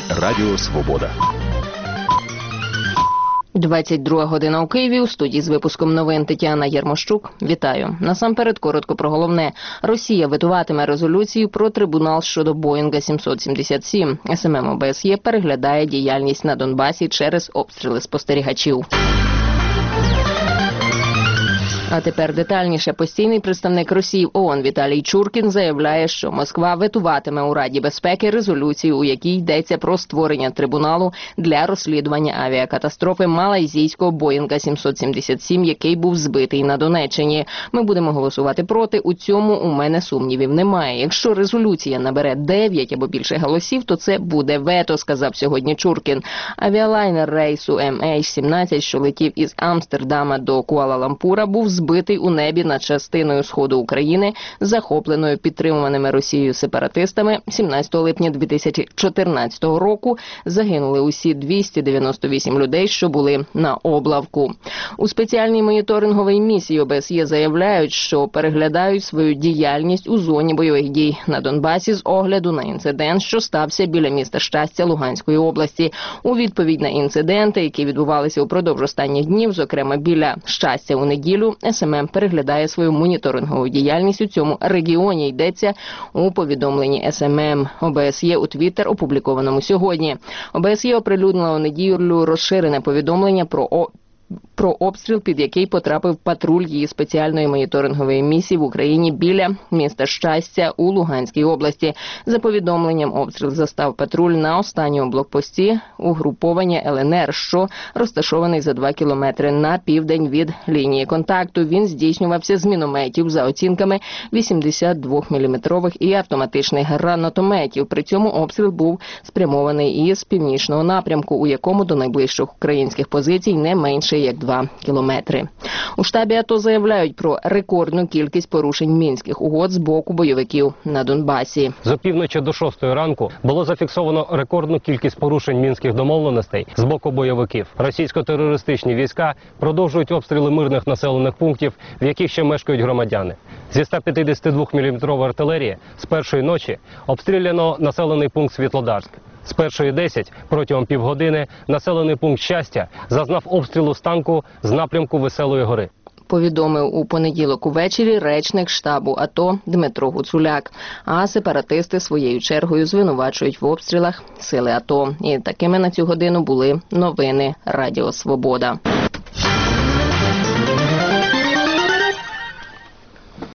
Радіо Свобода. 22 година у Києві. У студії з випуском новин Тетяна Єрмощук. Вітаю. Насамперед коротко про головне. Росія ветуватиме резолюцію про трибунал щодо Боїнга 777. СММ ОБСЄ переглядає діяльність на Донбасі через обстріли спостерігачів. А тепер детальніше. Постійний представник Росії в ООН Віталій Чуркін заявляє, що Москва ветуватиме у Раді безпеки резолюцію, у якій йдеться про створення трибуналу для розслідування авіакатастрофи малайзійського Боїнга 777, який був збитий на Донеччині. Ми будемо голосувати проти. У цьому у мене сумнівів немає. Якщо резолюція набере 9 або більше голосів, то це буде вето, сказав сьогодні Чуркін. Авіалайнер рейсу MH17, що летів із Амстердама до Куала-Лампура, був збитий у небі над частиною сходу України, захопленою підтримуваними Росією сепаратистами. 17 липня 2014 року загинули усі 298 людей, що були на облавку. У спеціальній моніторинговій місії ОБСЄ заявляють, що переглядають свою діяльність у зоні бойових дій на Донбасі з огляду на інцидент, що стався біля міста Щастя Луганської області. У відповідь на інциденти, які відбувалися упродовж останніх днів, зокрема біля Щастя у неділю, СММ переглядає свою моніторингову діяльність у цьому регіоні, йдеться у повідомленні СММ ОБСЄ у Твіттер, опублікованому сьогодні. ОБСЄ оприлюднила у неділю розширене повідомлення про обстріл, під який потрапив патруль її спеціальної моніторингової місії в Україні біля міста Щастя у Луганській області. За повідомленням, обстріл застав патруль на останньому блокпості угруповання ЛНР, що розташований за 2 кілометри на південь від лінії контакту. Він здійснювався з мінометів за оцінками 82-мм і автоматичних гранатометів. При цьому обстріл був спрямований із північного напрямку, у якому до найближчих українських позицій не менше як 2 кілометри. У штабі АТО заявляють про рекордну кількість порушень мінських угод з боку бойовиків на Донбасі. З опівночі до 6 ранку було зафіксовано рекордну кількість порушень мінських домовленостей з боку бойовиків. Російсько-терористичні війська продовжують обстріли мирних населених пунктів, в яких ще мешкають громадяни. Зі 152-мм артилерії з першої ночі обстріляно населений пункт Світлодарськ. З 1:10 протягом півгодини населений пункт Щастя зазнав обстрілу з танку з напрямку Веселої гори. Повідомив у понеділок увечері речник штабу АТО Дмитро Гуцуляк. А сепаратисти своєю чергою звинувачують в обстрілах сили АТО. І такими на цю годину були новини Радіо Свобода.